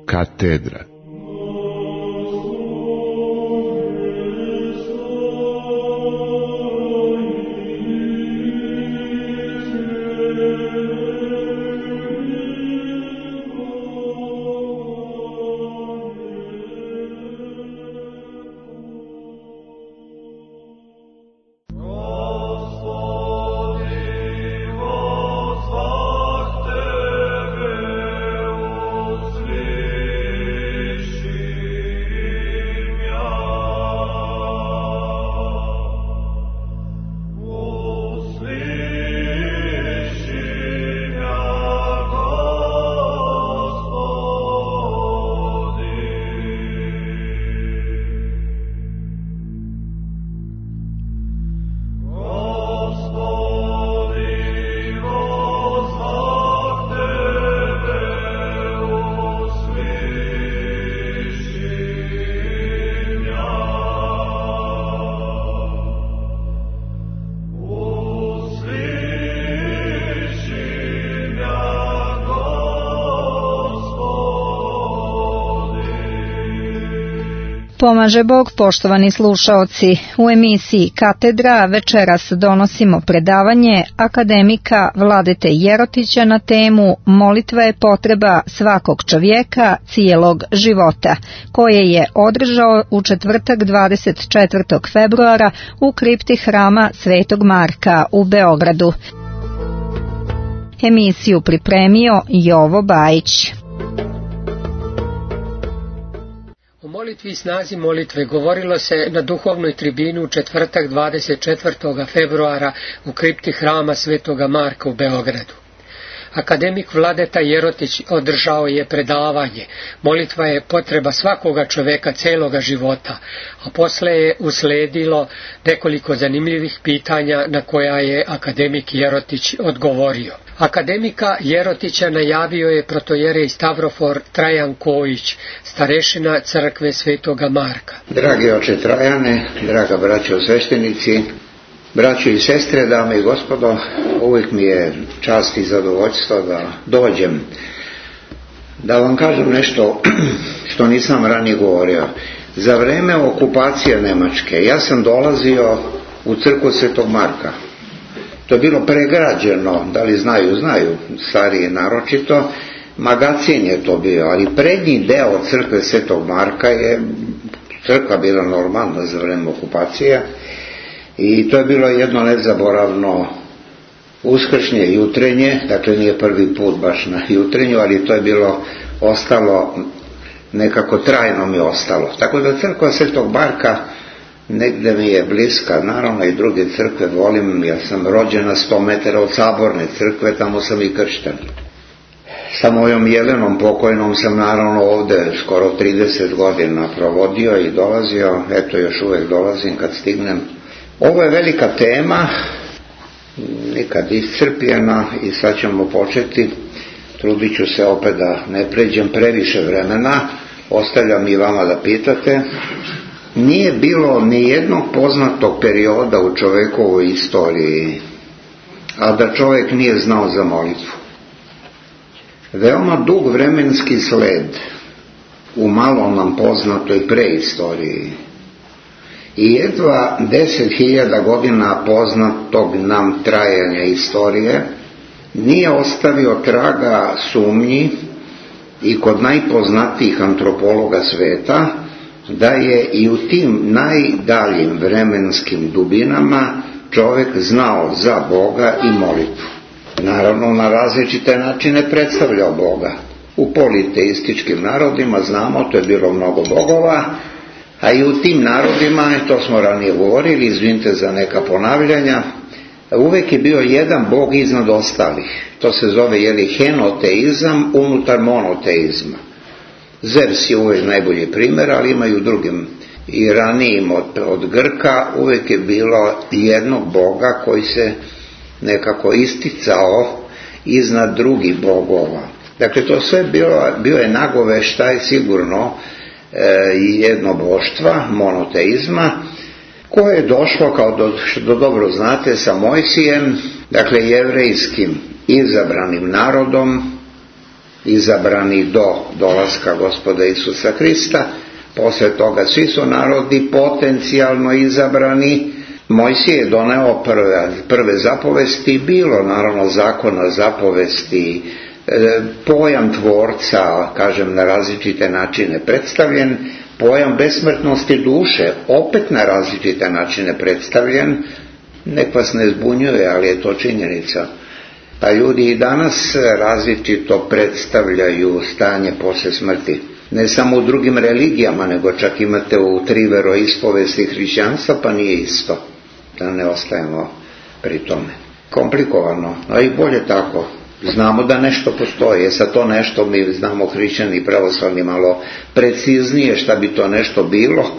Katedra. Pomaže Bog, poštovani slušaoci. U emisiji Katedra večeras donosimo predavanje akademika Vladete Jerotića na temu Molitva je potreba svakog čovjeka cijelog života, koje je održao u četvrtak 24. februara u kripti hrama Svetog Marka u Beogradu. Emisiju pripremio Jovo Bajić. O molitvi i snazi molitve govorilo se na duhovnoj tribini u četvrtak 24. februara u kripti hrama Svetoga Marka u Beogradu. Akademik Vladeta Jerotić održao je predavanje. Molitva je potreba svakoga čovjeka celoga života, a posle je usledilo nekoliko zanimljivih pitanja na koja je akademik Jerotić odgovorio. Akademika Jerotića najavio je protojerej Stavrofor Trajan Kojić, starešina crkve Svetoga Marka. Dragi oče Trajane, draga braćo sveštenici, braćo i sestre, dame i gospodo, uvijek mi je čast i zadovoljstvo da dođem da vam kažem nešto što nisam ranije govorio. Za vreme okupacije Nemačke ja sam dolazio u crkvu Svetog Marka. To je bilo pregrađeno, da li znaju, stariji naročito, magacin je to bio, ali prednji deo crkve Svetog Marka je crkva bila normalna za vreme okupacije i to je bilo jedno nezaboravno uskršnje jutrenje, dakle nije prvi put baš na jutrenju, ali to je bilo ostalo, nekako trajno mi ostalo. Tako da crkva Svetog Marka negde mi je bliska, naravno i druge crkve volim, ja sam rođena 100 metara od Saborne crkve, tamo sam i kršten. Sa mojom Jelenom pokojnom sam naravno ovde skoro 30 godina provodio i dolazio, eto još uvijek dolazim kad stignem. Ovo je velika tema, nikad iscrpljena i sad ćemo početi. Trudit ću se opet da ne pređem previše vremena, ostavljam i vama da pitate. Nije bilo ni jednog poznatog perioda u čovjekovoj istoriji, a da čovjek nije znao za molitvu. Veoma dug vremenski sled u malo nam poznatoj preistoriji i jedva 10.000 godina poznatog nam trajanja istorije nije ostavio traga sumnji i kod najpoznatijih antropologa sveta da je i u tim najdaljim vremenskim dubinama čovjek znao za Boga i molitvu. Naravno, na različite načine predstavljao Boga. U politeističkim narodima, znamo, to je bilo mnogo bogova, a i u tim narodima, to smo ranije govorili, izvinite za neka ponavljanja, uvijek je bio jedan Bog iznad ostalih. To se zove henoteizam unutar monoteizma. Zevs je uvijek najbolji primjer, ali imaju drugim i ranijim od Grka uvijek je bilo jednog Boga koji se nekako isticao iznad drugih bogova. Dakle, to sve bio je nagoveštaj sigurno jednoboštva, monoteizma, koje je došlo, kao što dobro znate, sa Mojsijem, dakle jevrejskim izabranim narodom, izabrani do dolaska Gospoda Isusa Hrista. Posle toga svi su narodi potencijalno izabrani. Mojsije je doneo prve zapovesti, bilo naravno zakona, zapovesti, pojam tvorca, kažem, na različite načine predstavljen, pojam besmrtnosti duše opet na različite načine predstavljen. Nek vas ne zbunjuje, ali je to činjenica. Pa ljudi i danas različito predstavljaju stanje posle smrti. Ne samo u drugim religijama, nego čak imate u 3 veroispovesti hrišćanstva, pa nije isto. Da ne ostajemo pri tome. Komplikovano, a i bolje tako. Znamo da nešto postoji, sad to nešto mi znamo hrišćani i pravoslavni malo preciznije šta bi to nešto bilo.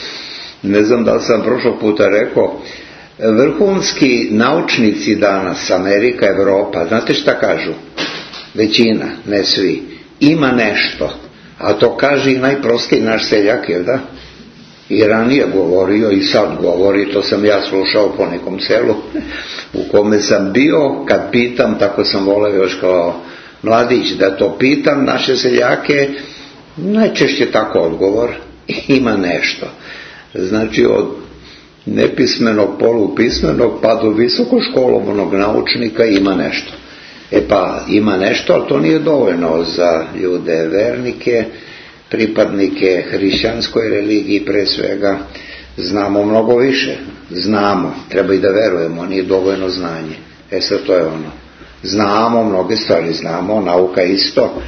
Ne znam da li sam prošlog puta rekao, vrhunski naučnici danas, Amerika, Evropa, znate šta kažu? Većina, ne svi, ima nešto, a to kaže i najprostiji naš seljak, jel da? I ranije govorio i sad govori, to sam ja slušao po nekom selu u kome sam bio, kad pitam, tako sam voleo još kao mladić da to pitam naše seljake, najčešće tako odgovor, ima nešto. Znači od nepismenog, polupismenog pa do visokoškolovanog naučnika ima nešto. Pa ima nešto, ali to nije dovoljno za ljude vernike, pripadnike hrišćanskoj religiji pre svega. Znamo mnogo više, znamo, treba i da verujemo, nije dovoljno znanje. Sad to je ono, znamo mnoge stvari, znamo, nauka isto,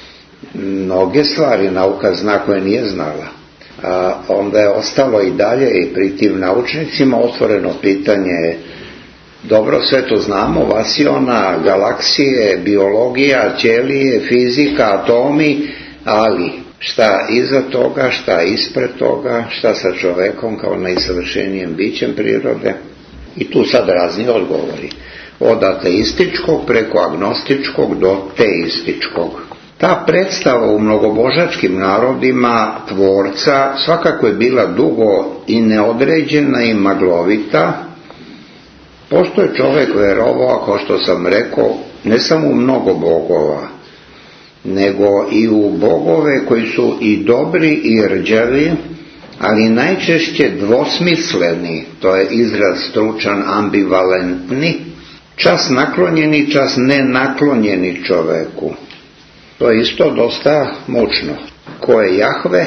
mnoge stvari nauka zna koje nije znala. A onda je ostalo i dalje i pri tim naučnicima otvoreno pitanje, dobro, sve to znamo, vasiona, galaksije, biologija, ćelije, fizika, atomi, ali šta iza toga, šta ispred toga, šta sa čovekom kao najsavršenijem bićem prirode? I tu sad razni odgovori. Od ateističkog preko agnostičkog do teističkog. Ta predstava u mnogobožačkim narodima tvorca svakako je bila dugo i neodređena i maglovita, pošto je čovjek verovao, kao što sam rekao, ne samo u mnogo bogova, nego i u bogove koji su i dobri i rđavi, ali najčešće dvosmisleni, to je izraz stručan, ambivalentni, čas naklonjeni, čas nenaklonjeni čoveku. To je isto dosta mučno. Ko je Jahve,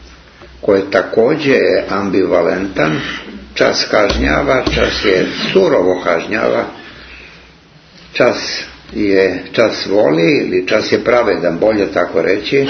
ko je također ambivalentan, čas kažnjava, čas je surovo kažnjava, čas voli ili čas je pravedan, bolje tako reći.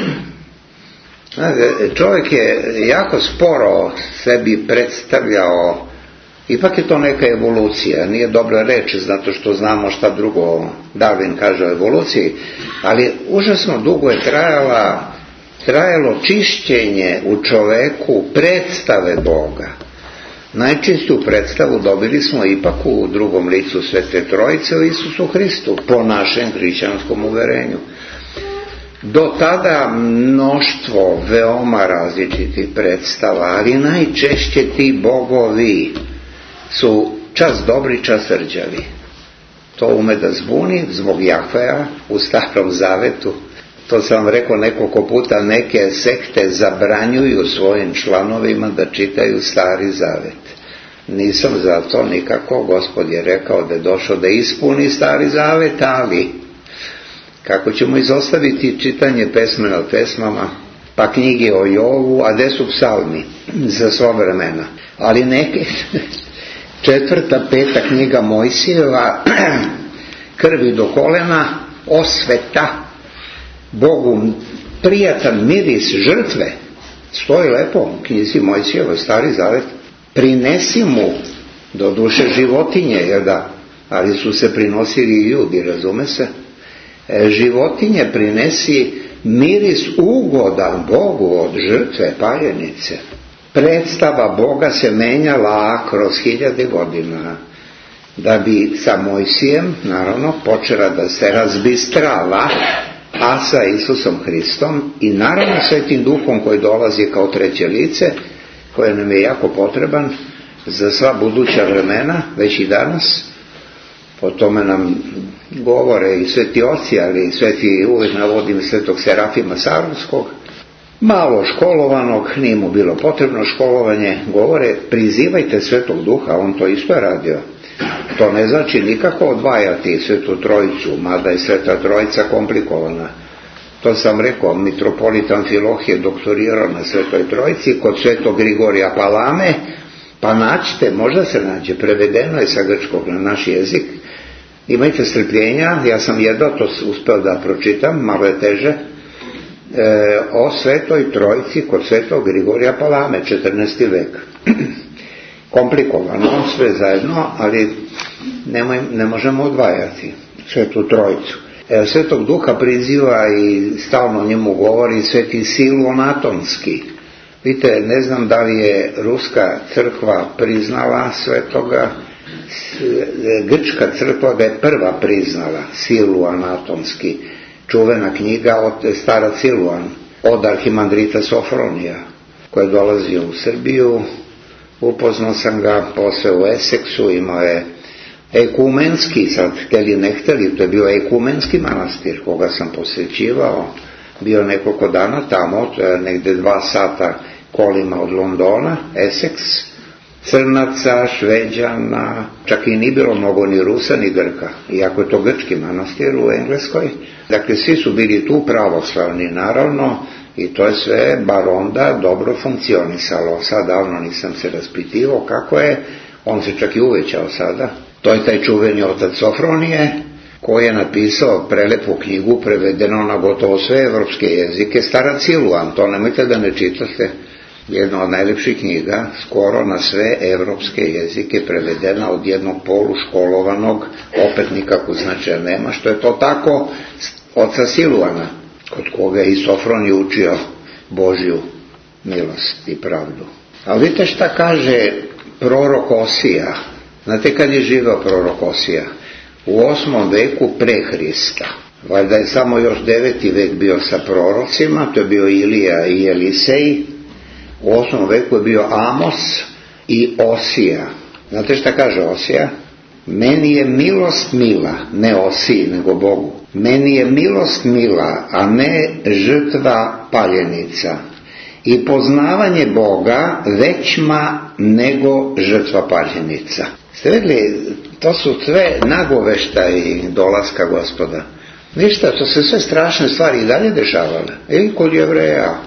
Čovjek je jako sporo sebi predstavljao, ipak je to neka evolucija, nije dobra reč zato što znamo šta drugo Darwin kaže o evoluciji, ali užasno dugo je trajalo čišćenje u čoveku predstave Boga. Najčistiju predstavu dobili smo ipak u drugom licu Svete Trojice, u Isusu Hristu, po našem hrišćanskom uverenju. Do tada mnoštvo veoma različitih predstava, ali najčešće ti bogovi su čas dobri, čas rđavi. To ume da zbuni zbog Jahveja u Starom Zavetu. To sam vam rekao nekoliko puta, neke sekte zabranjuju svojim članovima da čitaju Stari Zavet. Nisam za to nikako, Gospod je rekao da je došao da ispuni Stari Zavet, ali kako ćemo izostaviti čitanje pesme nad pesmama, pa knjige o Jovu, a gde su psalmi za sva vremena. Ali neke, 4., 5. knjiga Mojsijeva, krvi do kolena, osveta, Bogu prijatan miris žrtve, stoji lepo u knjizi Mojsijeva, Stari Zavet. Prinesi mu, do duše životinje, jer da, ali su se prinosili i ljudi, razume se, životinje prinesi miris ugodan Bogu od žrtve paljenice. Predstava Boga se menjala kroz 1000 godina, da bi sa Mojsijem, naravno, počela da se razbistrava, a sa Isusom Hristom i naravno Svetim Duhom koji dolazi kao treće lice, koje nam je jako potreban za sva buduća vremena, već i danas, O tome nam govore i sveti oci, ali uvijek navodim svetog Serafima Saronskog, malo školovanog, nije mu bilo potrebno školovanje, govore prizivajte Svetog Duha, on to isto je radio. To ne znači nikako odvajati Svetu Trojicu, mada je Sveta Trojica komplikovana. To sam rekao, mitropolit Amfiloh je doktorirao na Svetoj Trojici kod Svetog Grigorija Palame, pa naćite, možda se nađe, prevedeno je sa grčkog na naš jezik. Imajte strpljenja, ja sam jedno to uspeo da pročitam, malo je teže, o Svetoj Trojici kod Svetog Grigorija Palame, 14. vek. Komplikovano sve zajedno, ali ne možemo odvajati Svetu Trojicu. Svetog Duha priziva i stalno njemu govori sveti Silon Atonski. Vidite, ne znam da li je ruska crkva priznala svetoga, grčka crkva ga je prva priznala, Siluan Atonski, čuvena knjiga od stara Siluan, od arhimandrita Sofronija, koji je dolazio u Srbiju. Upoznao sam ga posle u Eseksu, imao je ekumenski, sad hteli ne hteli, to je bio ekumenski manastir koga sam posjećivao, bio nekoliko dana tamo, to je negde 2 sata kolima od Londona, Eseks, Crnaca, Šveđana, čak i nije bilo mnogo ni Rusa ni Grka, iako je to grčki manastir u Engleskoj. Dakle, svi su bili tu pravoslavni, naravno, i to je sve bar onda dobro funkcionisalo. Sad davno nisam se raspitivao kako je, on se čak i uvećao sada. To je taj čuveni otac Sofronije, koji je napisao prelepu knjigu, prevedeno na gotovo sve evropske jezike, stara Siluan, to nemojte da ne čitate, jedna od najlepših knjiga, skoro na sve evropske jezike, prevedena od jednog poluškolovanog, opet nikakvu značaja nema, što je to tako oca Siluana, kod koga je i Sofronije učio Božju milost i pravdu. Ali vidite šta kaže prorok Osija. Znate kad je živao prorok Osija? U 8. veku pre Hrista. Valjda je samo još 9. vek bio sa prorocima, to je bio Ilija i Elisej. U 8. veku je bio Amos i Osija. Znate šta kaže Osija? Meni je milost mila, ne Osiji, nego Bogu. Meni je milost mila, a ne žrtva paljenica. I poznavanje Boga većma nego žrtva paljenica. Ste vidjeli, to su sve nagoveštaji dolaska Gospoda. Ništa, to se sve strašne stvari i dalje dešavale. I kod Jevreja,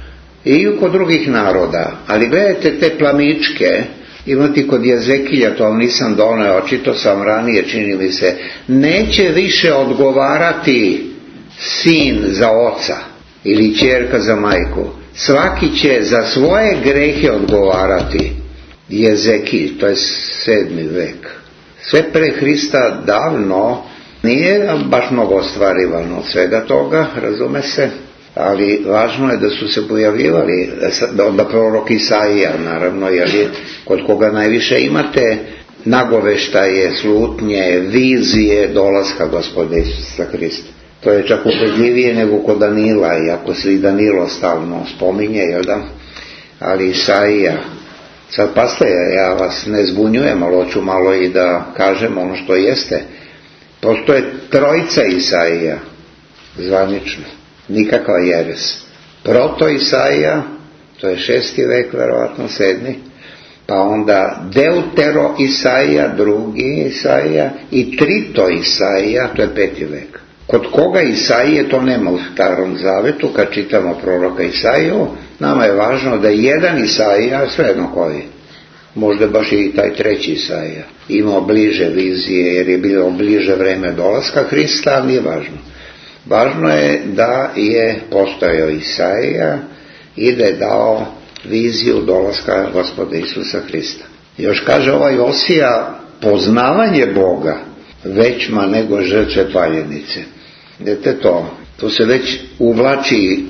i kod drugih naroda. Ali gledajte te plamičke, imati kod Jezekilja, to nisam doneo, očito sam ranije, čini mi se, neće više odgovarati sin za oca ili ćerka za majku. Svaki će za svoje grehe odgovarati. Jezekilj, to je 7. vek. Sve pre Hrista davno, nije baš mnogo ostvarivano od svega toga, razume se, ali važno je da su se pojavljivali, da prorok Isaija, naravno, jer je kod koga najviše imate nagoveštaje, slutnje, vizije dolaska Gospoda Isusa Hrista. To je čak ubedljivije nego kod Danila, iako se i Danilo stalno spominje, jel da? Ali Isaija. Sad pasle, ja vas ne zbunjujem, ali hoću malo i da kažem ono što jeste. Postoje trojica Isaija, zvanično, nikakva jeres. Proto Isaija, to je 6. vek, verovatno 7. Pa onda Deutero Isaija, 2. Isaija, i Trito Isaija, to je 5. vek. Kod koga Isaije to nema u Starom Zavetu, kad čitamo proroka Isaiju, nama je važno da je jedan Isaija, svejedno koji, možda baš i taj 3. Isaija, imao bliže vizije jer je bilo bliže vreme dolaska Hrista, ali nije važno. Važno je da je postojao Isaija i da je dao viziju dolaska Gospoda Isusa Hrista. Još kaže ovaj Osija, poznavanje Boga većma nego žrtve paljenice. Vidite to, tu se već uvlači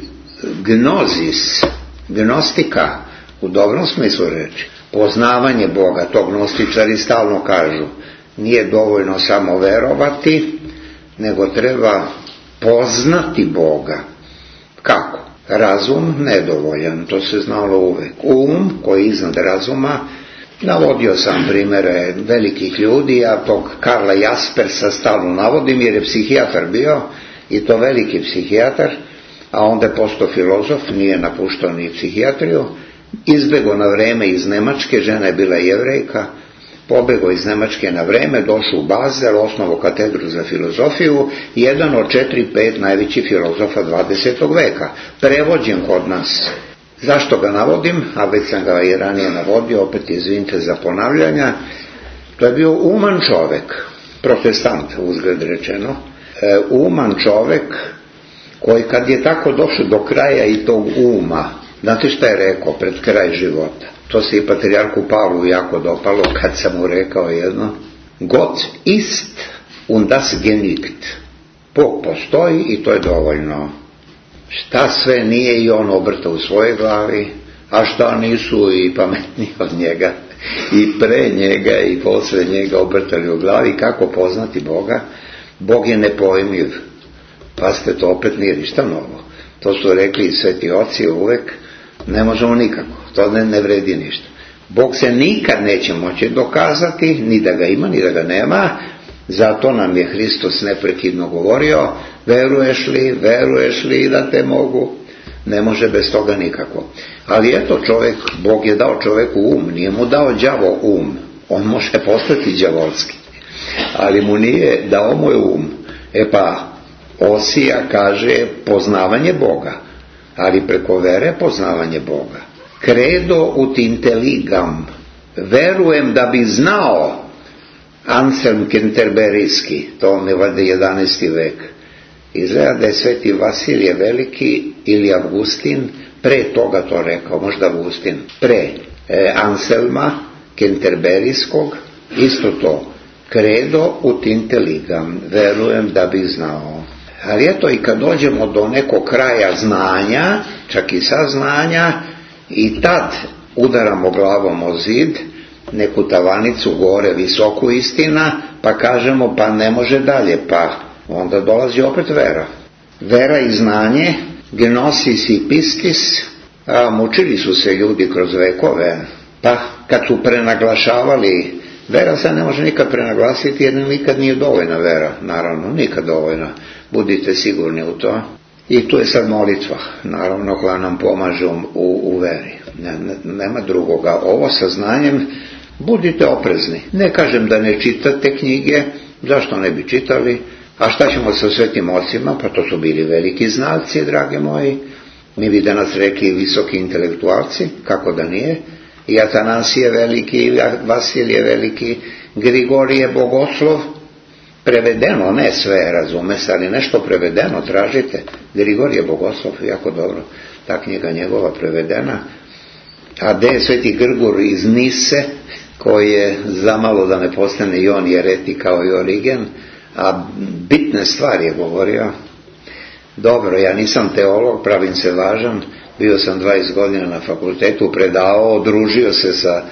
gnozis, gnostika u dobrom smislu reči. Poznavanje Boga, to gnostičari stalno kažu, nije dovoljno samo verovati, nego treba poznati Boga. Kako? Razum nedovoljan, to se znalo uvek. Koji je iznad razuma, Navodio sam primjere velikih ljudi, ja tog Karla Jaspersa stalno navodim jer je psihijatar bio, i to veliki psihijatar, a onda je postao filozof, nije napuštao ni psihijatriju, izbjegao na vreme iz Nemačke, žena je bila Jevrejka, pobjegao iz Nemačke na vreme, došao u Basel, osnovao katedru za filozofiju, jedan od 4-5 najvećih filozofa 20. veka, prevođen kod nas. Zašto ga navodim? A već sam ga i ranije navodio, opet izvinite za ponavljanja. To je bio uman čovjek, protestant uzgled rečeno, uman čovjek koji kad je tako došao do kraja i tog uma, znate šta je rekao pred kraj života? To se i patrijarhu Pavlu jako dopalo kad sam mu rekao jedno: Gott ist und das genügt. Bog postoji i to je dovoljno. Šta sve nije i on obrta u svojoj glavi, a šta nisu i pametni od njega i pre njega i posle njega obrtali u glavi. Kako poznati Boga? Bog je nepojmljiv. Pazite, to opet nije ništa novo. To su rekli i sveti oci uvek. Ne možemo nikako, to ne vredi ništa. Bog se nikad neće moći dokazati, ni da ga ima, ni da ga nema. Zato nam je Hristos neprekidno govorio: veruješ li da te mogu? Ne može bez toga nikako. Ali eto, Bog je dao čoveku um, nije mu dao đavo um. On može postati đavolski, ali mu nije dao mu um. Osija kaže poznavanje Boga, ali preko vere poznavanje Boga. Credo ut intelligam, verujem da bi znao. Anselm Kenterberijski, to je valjda 11. vek. Izgleda da je sveti Vasilije Veliki ili Avgustin pre toga to rekao, možda Avgustin, pre Anselma Kenterberijskog, isto to. Credo ut intelligam, verujem da bi znao. Ali eto, i kad dođemo do nekog kraja znanja, čak i saznanja, i tad udaramo glavom o zid, neku tavanicu gore visoku istina, pa kažemo pa ne može dalje, pa onda dolazi opet vera. Vera i znanje, gnosis i pistis, mučili su se ljudi kroz vekove, pa kad su prenaglašavali, vera se ne može nikad prenaglasiti jer nikad nije dovoljna vera, naravno, nikad dovoljna, budite sigurni u to. I tu je sad molitva, naravno, koja nam pomaže u veri. Nema drugoga. Ovo sa znanjem, budite oprezni. Ne kažem da ne čitate knjige, zašto ne bi čitali? A šta ćemo sa svetim ocima? Pa to su bili veliki znalci, drage moji. Mi bi danas rekli visoki intelektualci, kako da nije. I Atanasije veliki, i Vasilije veliki, Grigorije Bogoslov, prevedeno, ne sve razume se, ali nešto prevedeno tražite. Grigorije Bogoslov, jako dobro, ta knjiga njegova prevedena. A gde je sveti Grgur iz Nise, koji je zamalo da ne postane i on jereti kao i Origen, a bitne stvari je govorio. Dobro, ja nisam teolog, pravim se važan, bio sam 20 godina na fakultetu, predavao, družio se sa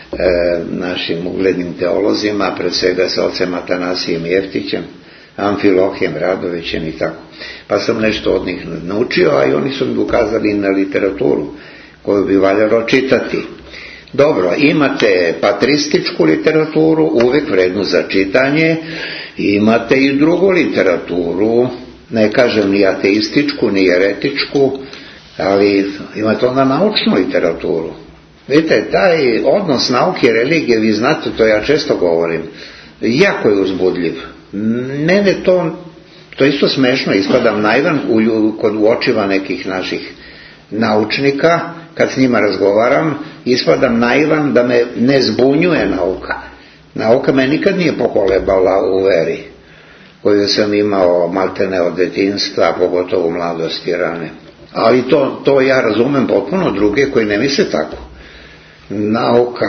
našim uglednim teolozima, pred svega sa ocem Atanasijem Jeftićem, Amfilohijem Radovićem i tako. Pa sam nešto od njih naučio, a i oni su mi ukazali na literaturu koju bi valjalo čitati. Dobro, imate patrističku literaturu, uvijek vrednu za čitanje, imate i drugu literaturu, ne kažem ni ateističku, ni jeretičku, ali imate onda naučnu literaturu. Vidite, taj odnos nauke i religije, vi znate, to ja često govorim, jako je uzbudljiv. Mene to isto smešno, ispadam naivan kod očiva nekih naših naučnika, kad s njima razgovaram, ispadam naivan da me ne zbunjuje nauka. Nauka me nikad nije pokolebala u veri, koju sam imao maltene od detinjstva, pogotovo u mladosti rane. Ali to ja razumem potpuno druge koji ne misle tako. Nauka,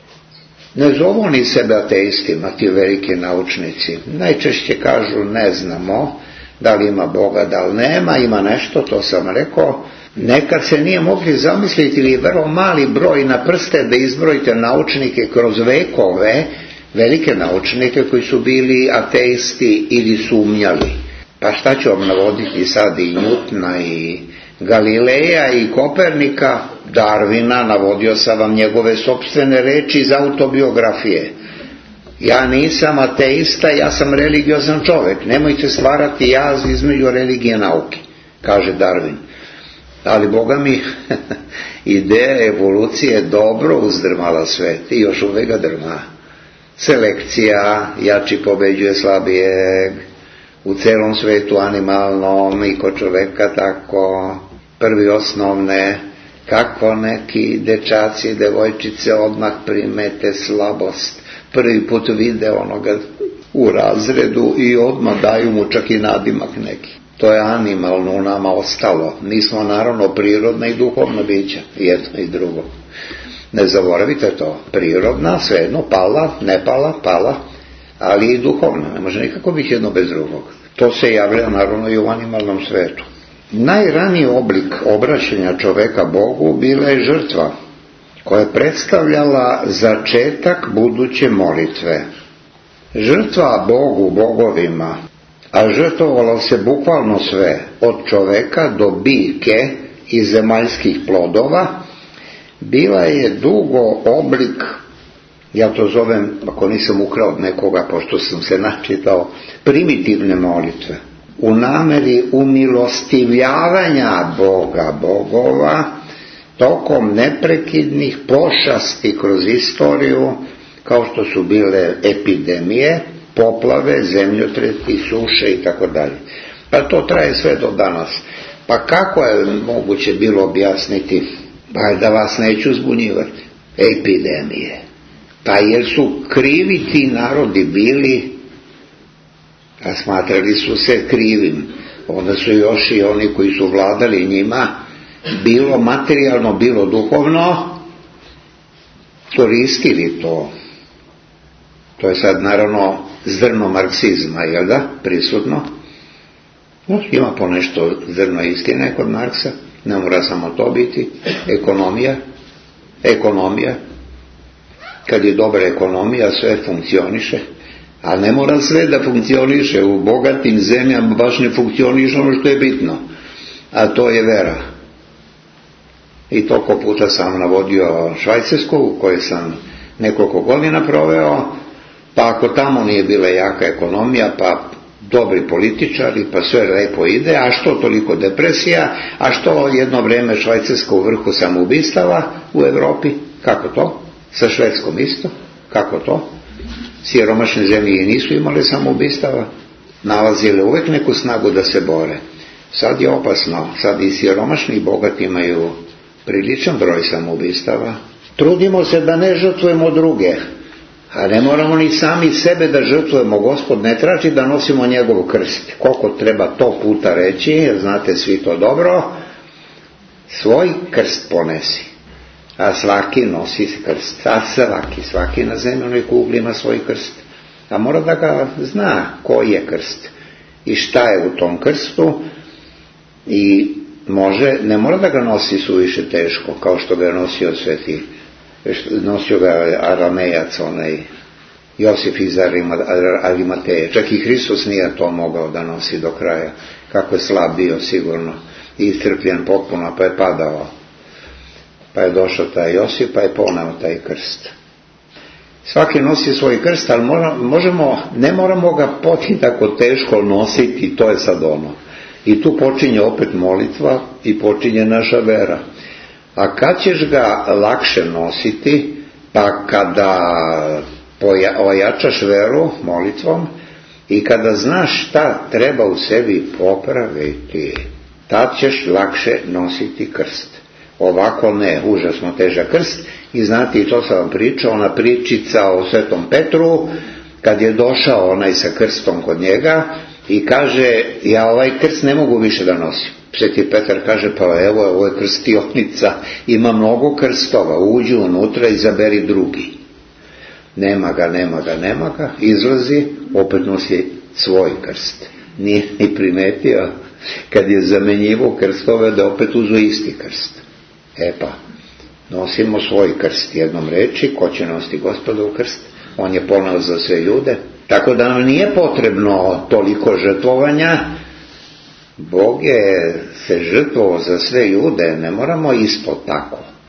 ne zovu ni sebe ateistima, ti veliki naučnici. Najčešće kažu ne znamo da li ima Boga, da li nema, ima nešto, to sam rekao. Nekad se nije mogli zamisliti ili vrlo mali broj na prste da izbrojite naučnike kroz vekove, velike naučnike koji su bili ateisti ili sumnjali. Pa šta ću vam navoditi sad, i Njutna i Galileja i Kopernika, Darwina, navodio sam vam njegove sopstvene reči iz autobiografije. Ja nisam ateista, ja sam religiozan čovjek. Nemojte stvarati jaz između religije i nauke, kaže Darwin. Ali Boga mi, ideja evolucije dobro uzdrmala svet i još uvijek ga drma. Selekcija, jači pobeđuje slabijeg, u celom svetu animalnom i kod čoveka tako, prvi osnovne, kako neki dečaci i devojčice odmah primete slabost, prvi put vide onoga u razredu i odmah daju mu čak i nadimak neki. To je animalno u nama ostalo. Mi smo naravno prirodna i duhovna bića, jedno i drugo. Ne zaboravite to, prirodna, svejedno, pala, ne pala, pala, ali i duhovna, ne može nikako biti jedno bez drugog. To se javlja naravno i u animalnom svetu. Najraniji oblik obraćanja čoveka Bogu bila je žrtva, koja je predstavljala začetak buduće molitve. Žrtva Bogu, bogovima, a žrtvovalo se bukvalno sve, od čoveka do biljke i zemaljskih plodova, bila je dugo oblik, ja to zovem, ako nisam ukrao od nekoga, pošto sam se načitao, primitivne molitve, u nameri umilostivljavanja Boga, bogova, tokom neprekidnih pošasti kroz istoriju, kao što su bile epidemije, poplave, zemljotresi, suše i tako dalje. Pa to traje sve do danas. Pa kako je moguće bilo objasniti? Pa da vas neću zbunjivati. Epidemije. Pa jer su krivi ti narodi bili, a smatrali su se krivim. Onda su još i oni koji su vladali njima, bilo materijalno, bilo duhovno, koristili to. To je sad naravno zrno marksizma, jel da, prisutno. No, ima ponešto zrno istine kod Marksa, ne mora samo to biti. Ekonomija. Kad je dobra ekonomija, sve funkcioniše, a ne mora sve da funkcioniše. U bogatim zemljama baš ne funkcioniše ono što je bitno, a to je vera. I toliko puta sam navodio Švajcarsku, u kojoj sam nekoliko godina proveo, pa ako tamo nije bila jaka ekonomija, pa dobri političari, pa sve lepo ide, a što toliko depresija, a što jedno vrijeme Švajcarska u vrhu samoubistava u Europi, kako to? Sa Švedskom isto, kako to? Siromašne zemlje nisu imale samoubistava, nalazile uvijek neku snagu da se bore. Sad je opasno, sad i siromašni i bogati imaju priličan broj samoubistava. Trudimo se da ne žrtvujemo druge, a ne moramo ni sami sebe da žrtvujemo. Gospod ne traži da nosimo njegov krst. Koliko treba to puta reći, jer znate svi to dobro, svoj krst ponesi. A svaki nosi krst. A svaki na zemljinoj kugli ima svoj krst. A mora da ga zna koji je krst i šta je u tom krstu, i ne mora da ga nosi suviše teško, kao što ga je nosio ga Aramejac, onaj Josif iz Arimateje. Čak i Hristos nije to mogao da nosi do kraja, kako je slab bio sigurno, iscrpljen potpuno, pa je padao. Pa je došao taj Josip, pa je poneo taj krst. Svaki nosi svoj krst, ali ne moramo ga tako teško nositi, to je sad ono. I tu počinje opet molitva i počinje naša vera. A kad ćeš ga lakše nositi? Pa kada ojačaš veru molitvom i kada znaš šta treba u sebi popraviti, tad ćeš lakše nositi krst. Ovako ne, užasno težak krst. I znate, i to sam vam pričao, ona pričica o Svetom Petru, kad je došao onaj sa krstom kod njega i kaže, ja ovaj krst ne mogu više da nosim. Sveti Petar kaže, pa evo, ovo je krstionica, ima mnogo krstova, uđi unutra i izaberi drugi. Nema ga, izlazi, opet nosi svoj krst. Nije ni primetio, kad je zamenjivo krstove, da opet uzu isti krst. Pa, nosimo svoj krst, jednom reči, ko će nositi Gospodov krst? On je poneo za sve ljude. Tako da nam nije potrebno toliko žrtvovanja. Bog je se žrtvovao za sve ljude, ne moramo isto tako.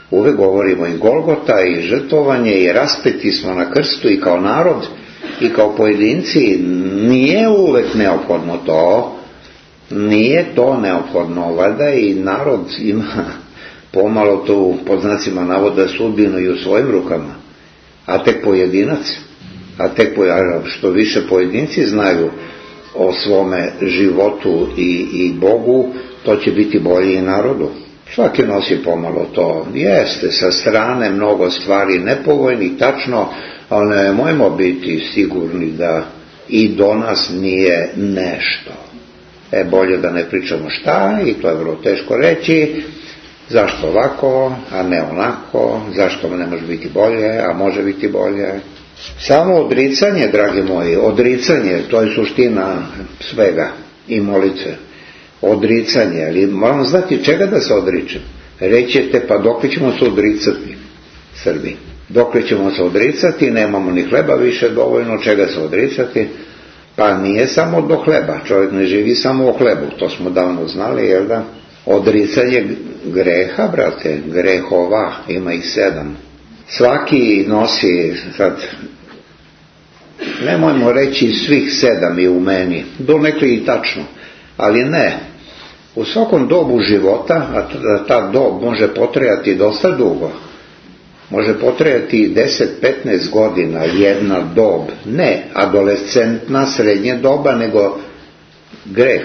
Uvek govorimo i Golgota i žrtvovanje i raspeti smo na krstu i kao narod i kao pojedinci. Nije uvek neophodno to. Nije to neophodno. Valjda i narod ima pomalo tu, pod znacima navoda, sudbinu i u svojim rukama. A tek pojedinac. Što više pojedinci znaju o svome životu i Bogu, to će biti bolje i narodu. Svaki nosi pomalo to. Jeste sa strane mnogo stvari nepovoljnih, tačno, ali nemojmo biti sigurni da i do nas nije nešto. Bolje da ne pričamo šta, i to je vrlo teško reći. Zašto ovako, a ne onako? Zašto ne može biti bolje, a može biti bolje? Samo odricanje, dragi moji, odricanje, to je suština svega i molitve. Odricanje, ali moramo znati čega da se odričem. Rećete, pa dokle ćemo se odricati, Srbi? Dokle ćemo se odricati, nemamo ni hleba više dovoljno, čega se odricati? Pa nije samo do hleba, čovjek ne živi samo o hlebu, to smo davno znali, jel da? Odricanje greha, brate, grehova, ima ih 7. Svaki nosi, sad, nemojmo reći svih 7 je u meni, donekle i tačno, ali ne. U svakom dobu života, a ta dob može potrajati dosta dugo, može potrajati 10-15 godina jedna dob, ne adolescentna, srednje doba, nego greh.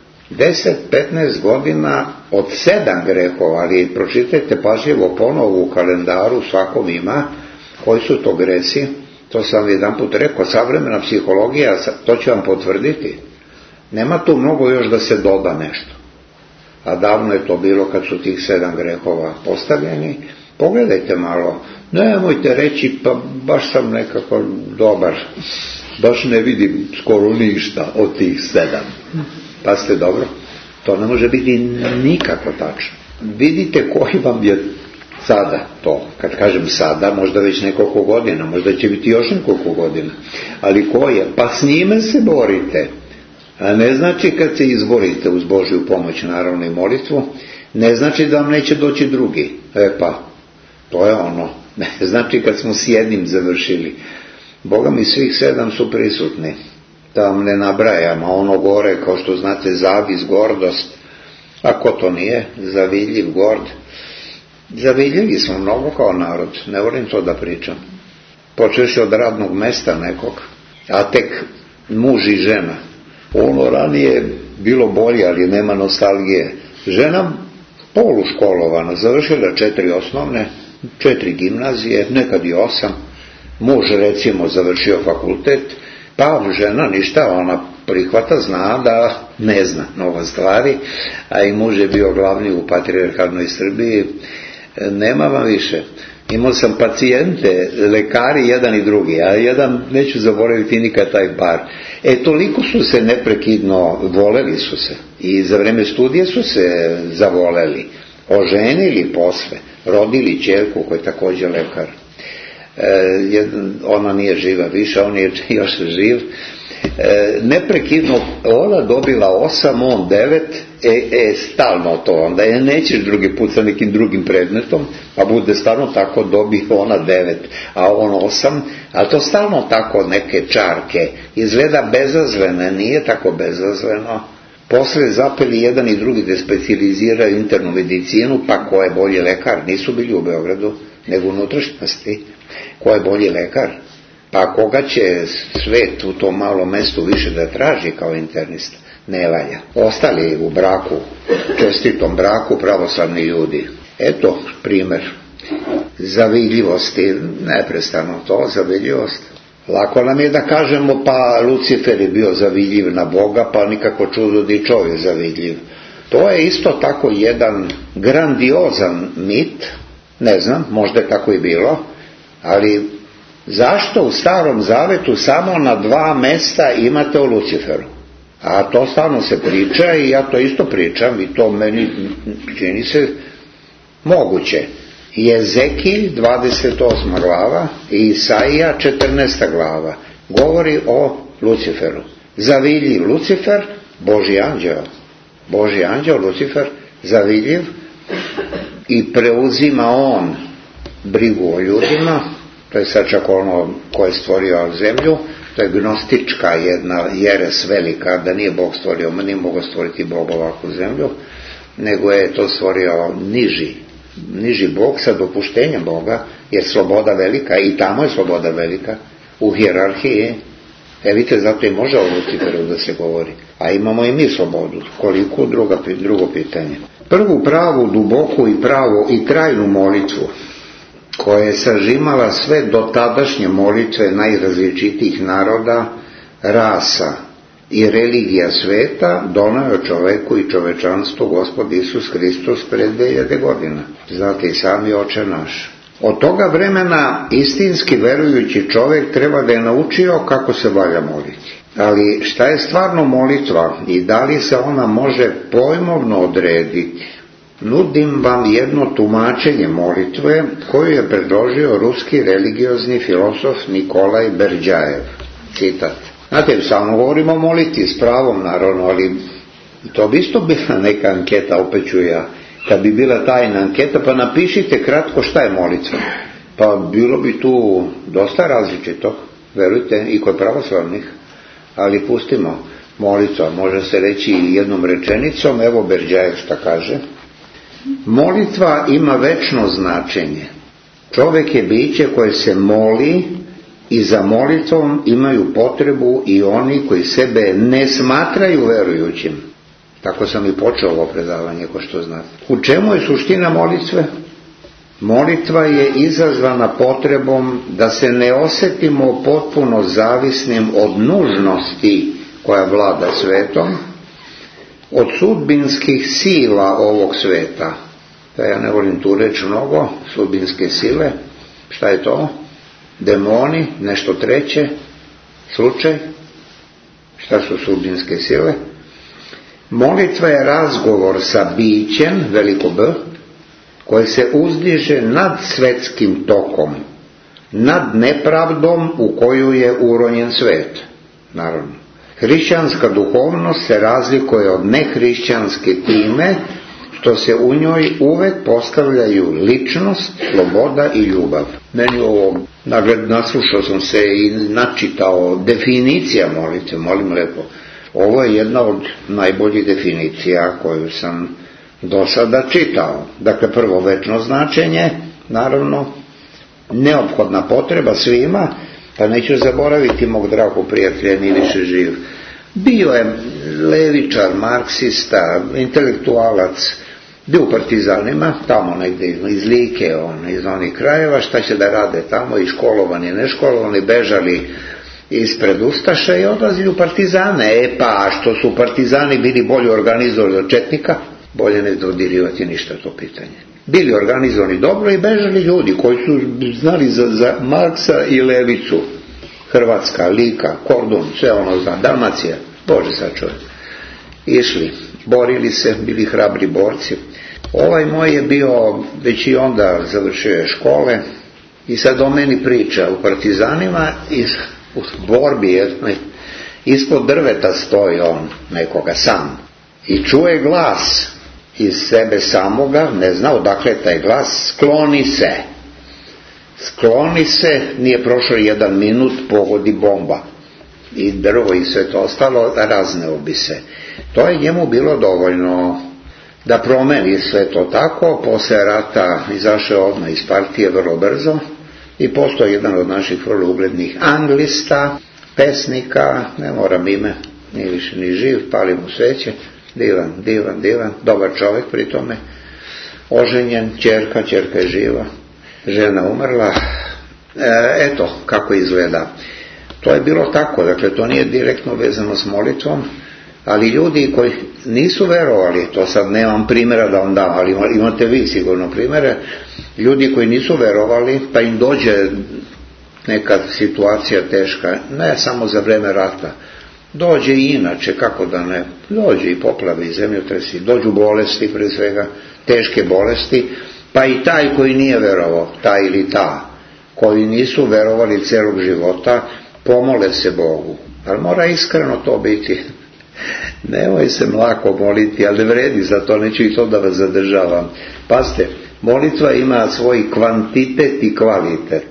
10-15 godina od 7 grehova, ali pročitajte pažljivo ponovo u kalendaru, svakom ima koji su to gresi. To sam jedan put rekao, savremena psihologija, to će vam potvrditi. Nema tu mnogo još da se doda nešto. A davno je to bilo kad su tih 7 grehova postavljeni. Pogledajte malo, nemojte reći, pa baš sam nekako dobar, baš ne vidim skoro ništa od tih 7. Pa ste dobro, to ne može biti nikako tačno. Vidite koji vam je sada to, kad kažem sada, možda već nekoliko godina, možda će biti još nekoliko godina, ali ko je? Pa s njime se borite. A ne znači kad se izborite uz Božju pomoć, naravno i molitvu, ne znači da vam neće doći drugi. Pa, to je ono. Ne znači kad smo s jednim završili. Boga mi svih 7 su prisutni. Da vam ne nabrajam, a ono gore, kao što znate, zavis, gordost. A ko to nije? Zavidljiv, gord. Zavidljivi smo mnogo kao narod, ne volim to da pričam. Počeš od radnog mesta nekog, a tek muž i žena. Ono ranije bilo bolje, ali nema nostalgije. Žena poluškolovana, završila 4 osnovne, 4 gimnazije, nekad i 8. Muž recimo završio fakultet, pa žena ništa, ona prihvata, zna da ne zna nova stvari, a i muž je bio glavni u patrijarhalnoj Srbiji. Nema vam više. Imao sam pacijente, lekari, jedan i drugi, a jedan, neću zaboraviti nikad taj par. Toliko su se neprekidno, voleli su se. I za vreme studija su se zavoleli. Oženili posle. Rodili ćerku koja je također lekar. Ona nije živa više, on je još živ. Neprekidno, ona dobila 8, on 9, stalno to, onda nećeš drugi put sa nekim drugim predmetom, pa bude stalno tako, dobi ona 9, a on 8, a to stalno tako neke čarke, izgleda bezazlene, nije tako bezazleno. Posle zapeli jedan i drugi da specijaliziraju internu medicinu, pa ko je bolji lekar, nisu bili u Beogradu, nego u unutrašnjosti, ko je bolji lekar. Pa koga će svet u tom malom mestu više da traži kao internista? Ne valja. Ostali u braku, čestitom braku, pravoslavni ljudi. Eto primer zavidljivosti, neprestano to, zavidljivost. Lako nam je da kažemo, pa Lucifer je bio zavidljiv na Boga, pa nikako čudo da i čovjek zavidljiv. To je isto tako jedan grandiozan mit, ne znam, možda je tako i bilo, ali zašto u Starom Zavetu samo na 2 mesta imate o Luciferu? A to stalno se priča i ja to isto pričam i to meni čini se moguće. Jezekilj 28. glava i Isaija 14. glava govori o Luciferu. Zavidljiv Lucifer, Božji anđeo. Božji anđeo, Lucifer, zavidljiv. i preuzima on brigu o ljudima. To je sad čak ono ko je stvorio zemlju. To je gnostička jedna jeres velika, da nije Bog stvorio, nije mogao stvoriti Bog ovakvu zemlju, nego je to stvorio niži Bog sa dopuštenjem Boga, jer sloboda velika, i tamo je sloboda velika, u hijerarhiji. Vidite, zato i može o Luciferu da se govori. A imamo i mi slobodu. Koliko? Drugo pitanje. Prvu pravu, duboku i pravu i trajnu molitvu, koja je sažimala sve dotadašnje molitve najrazličitijih naroda, rasa i religija sveta, doneo je čoveku i čovečanstvu Gospod Isus Hristos pred 2000 godina. Znate i sami, Oče naš. Od toga vremena istinski verujući čovjek treba da je naučio kako se valja moliti. Ali šta je stvarno molitva i da li se ona može pojmovno odrediti? Nudim vam jedno tumačenje molitve koju je predložio ruski religiozni filozof Nikolaj Berdjajev. Citat. Znate, samo govorimo o moliti s pravom, naravno, ali to bi isto bila neka anketa, opet ću ja. Kad bi bila tajna anketa, pa napišite kratko šta je molitva. Pa bilo bi tu dosta različito, verujte, i kod pravoslavnih, ali pustimo. Molitva može se reći jednom rečenicom, evo Berdjajev šta kaže. Molitva ima večno značenje. Čovjek je biće koje se moli i za molitvom imaju potrebu i oni koji sebe ne smatraju verujućim. Tako sam i počeo ovo predavanje, ko što znate. U čemu je suština molitve? Molitva je izazvana potrebom da se ne osjetimo potpuno zavisnim od nužnosti koja vlada svetom, od sudbinskih sila ovog sveta. Ja ne volim tu reći mnogo, sudbinske sile. Šta je to? Demoni, nešto treće, slučaj. Šta su sudbinske sile? Molitva je razgovor sa bićem, veliko B, koje se uzdiže nad svetskim tokom, nad nepravdom u koju je uronjen svet. Naravno. Hrišćanska duhovnost se razlikuje od nehrišćanske time što se u njoj uvek postavljaju ličnost, sloboda i ljubav. Meni ovo, naslušao sam se i načitao definicija molitve, molim lepo. Ovo je jedna od najboljih definicija koju sam do sada čitao. Dakle, prvo večno značenje, naravno, neophodna potreba svima, pa neću zaboraviti mog dragog prijatelja, nije više živ. Bio je levičar, marksista, intelektualac, bio u partizanima, tamo negdje iz Like, iz onih krajeva, šta će da rade tamo, i školovani, neškolovani, bežali ispred Ustaša i odlazili u partizane. Pa što su partizani bili bolje organizovani od četnika, bolje ne dodirivati ništa to pitanje. Bili organizovani dobro i bežali ljudi koji su znali za Marksa i levicu. Hrvatska, Lika, Kordun, sve ono zna, Dalmacija, Bože sačuvaj. Išli, borili se, bili hrabri borci. Ovaj moj je bio, već i onda završio je škole i sad o meni priča u partizanima i u borbi jednoj. Ispod drveta stoji on, nekoga sam, i čuje glas iz sebe samoga, ne zna odakle taj glas, skloni se, nije prošao 1 minut, pogodi bomba i drvo i sve to ostalo, razneo bi se. To je njemu bilo dovoljno da promeni sve to tako. Posle rata izašao odmah iz partije vrlo brzo i postao jedan od naših vrlo uglednih anglista, pesnika, ne moram ime, nije više ni živ, pali mu sveće, divan, dobar čovjek pri tome, oženjen, ćerka je živa, žena umrla. Eto kako izgleda. To je bilo tako, dakle to nije direktno vezano s molitvom, ali ljudi koji nisu verovali, to sad nemam primjera da vam dam, ali imate vi sigurno primjere, ljudi koji nisu verovali, pa im dođe neka situacija teška, ne samo za vreme rata, dođe i inače, kako da ne, dođe i poplave i zemljotresi, dođu bolesti pre svega, teške bolesti, pa i taj koji nije verovao, taj ili ta, koji nisu verovali celog života, pomole se Bogu, ali mora iskreno to biti. Nemoj se mlako moliti, ali ne vredi, za to neću i to da vas zadržavam. Pazite, Molitva ima svoj kvantitet i kvalitet.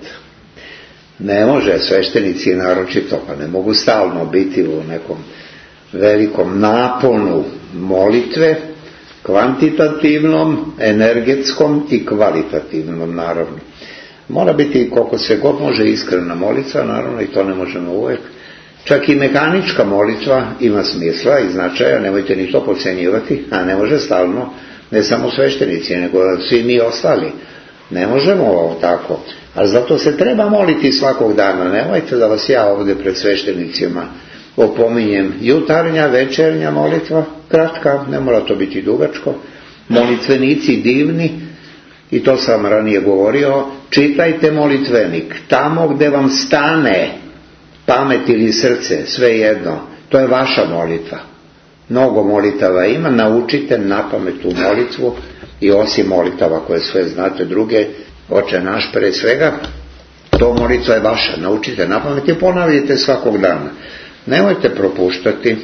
Ne može sveštenici naročito, pa ne mogu stalno biti u nekom velikom naponu molitve, kvantitativnom, energetskom i kvalitativnom, naravno. Mora biti koliko se god može iskrena molitva, naravno, i to ne možemo uvijek. Čak i mehanička molitva ima smisla i značaja, nemojte ni to podcenjivati, a ne može stalno, ne samo sveštenici, nego svi mi ostali. Ne možemo tako, ali zato se treba moliti svakog dana. Nemojte da vas ja ovdje pred sveštenicima opominjem. Jutarnja, večernja molitva, kratka, ne mora to biti dugačko. Molitvenici divni, i to sam ranije govorio, čitajte molitvenik. Tamo gdje vam stane pamet ili srce, sve jedno, to je vaša molitva. Mnogo molitava ima, naučite napamet tu molitvu i osim molitava koje sve znate druge, Oče naš pre svega, to molitva je vaša, naučite napamet i ponavljajte svakog dana. Nemojte propuštati,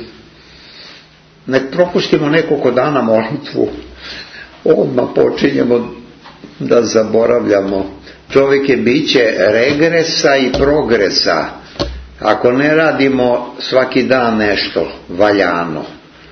nek propustimo nekoliko dana molitvu, odmah počinjemo da zaboravljamo. Čovjek je biće regresa i progresa. Ako ne radimo svaki dan nešto valjano,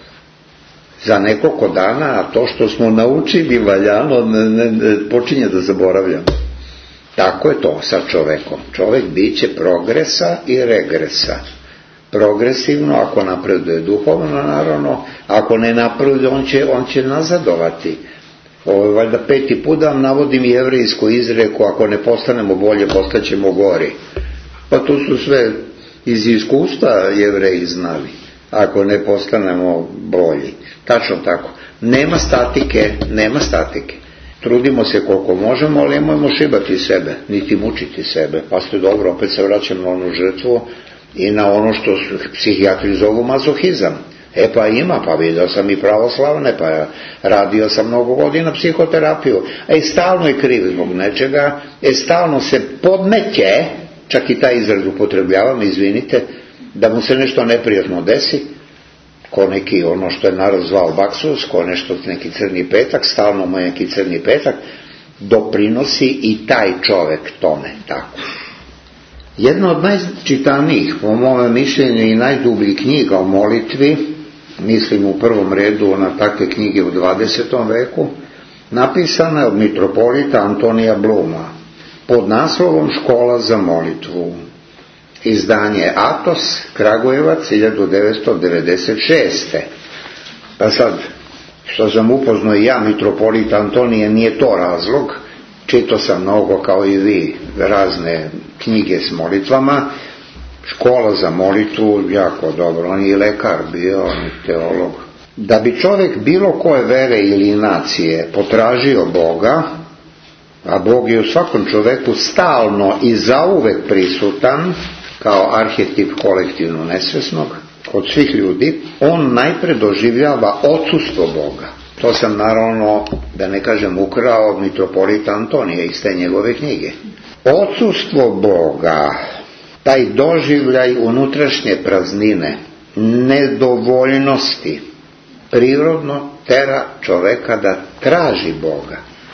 za nekoliko dana, a to što smo naučili valjano počinje da zaboravljamo. Tako je to sa čovjekom. Čovjek biće progresa i regresa. Progresivno, ako napreduje duhovno, naravno, ako ne napreduje, on će nazadovati. Ovo je valjda 5. put da vam navodim jevrejsku izreku, ako ne postanemo bolje, postaćemo gori. Pa to su sve iz iskustva Jevreji znali. Ako ne postanemo bolji. Tačno tako. Nema statike. Trudimo se koliko možemo, ali nemojmo šibati sebe, niti mučiti sebe. Pa ste dobro, opet se vraćam na onu žrtvu i na ono što psihijatri zovu mazohizam. Pa ima, pa vidio sam i pravoslavne, pa radio sam mnogo godina psihoterapiju. Stalno je kriv zbog nečega, stalno se podmeće, čak i taj izraz upotrebljavam, izvinite, da mu se nešto neprijatno desi, ko neki ono što je narod zvao baksus, ko nešto neki crni petak, stalno mu je neki crni petak, doprinosi i taj čovjek tome, tako. Jedna od najčitanijih, po mome mišljenju, i najdubljih knjiga o molitvi, mislim u prvom redu na takve knjige u 20. veku, napisana je od mitropolita Antonija Bluma, pod naslovom Škola za molitvu. Izdanje Atos, Kragujevac, 1996. Pa sad, što sam upoznao i ja, mitropolit Antonije, nije to razlog. Čitao sam mnogo, kao i vi, razne knjige s molitvama. Škola za molitvu, jako dobro. On je i lekar bio, on je teolog. Da bi čovjek bilo koje vere ili nacije potražio Boga, a Bog je u svakom čovjeku stalno i zauvek prisutan, kao arhetip kolektivno nesvesnog, kod svih ljudi, on najpre doživljava odsustvo Boga. To sam naravno, da ne kažem, ukrao od mitropolita Antonija iz te njegove knjige. Odsustvo Boga, taj doživljaj unutrašnje praznine, nedovoljnosti, prirodno tera čoveka da traži Boga.